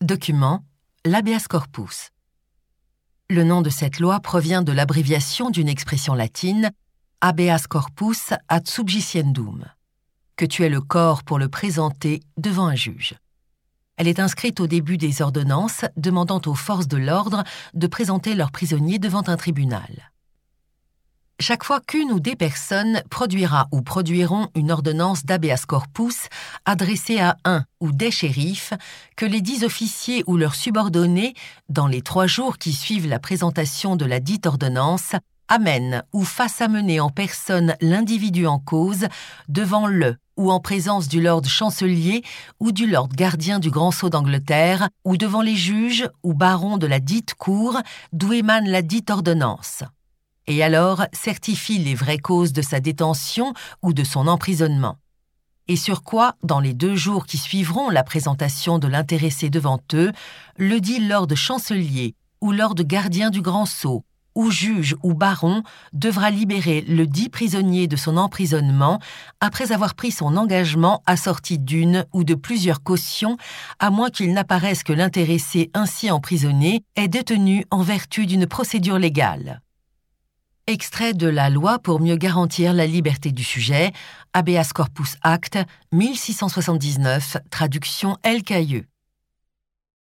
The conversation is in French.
Document, l'habeas corpus. Le nom de cette loi provient de l'abréviation d'une expression latine « habeas corpus ad subjiciendum », que tu aies le corps pour le présenter devant un juge. Elle est inscrite au début des ordonnances demandant aux forces de l'ordre de présenter leurs prisonniers devant un tribunal. Chaque fois qu'une ou des personnes produira ou produiront une ordonnance d'habeas corpus adressée à un ou des shérifs, que les 10 officiers ou leurs subordonnés, dans les 3 jours qui suivent la présentation de la dite ordonnance, amènent ou fassent amener en personne l'individu en cause devant le ou en présence du lord chancelier ou du lord gardien du Grand Sceau d'Angleterre ou devant les juges ou barons de la dite cour d'où émane la dite ordonnance. Et alors certifie les vraies causes de sa détention ou de son emprisonnement. Et sur quoi, dans les 2 jours qui suivront la présentation de l'intéressé devant eux, le dit lord chancelier ou lord gardien du Grand Sceau, ou juge ou baron, devra libérer le dit prisonnier de son emprisonnement après avoir pris son engagement assorti d'une ou de plusieurs cautions, à moins qu'il n'apparaisse que l'intéressé ainsi emprisonné est détenu en vertu d'une procédure légale. Extrait de la loi pour mieux garantir la liberté du sujet, Habeas Corpus Act, 1679, traduction L. Cailleux.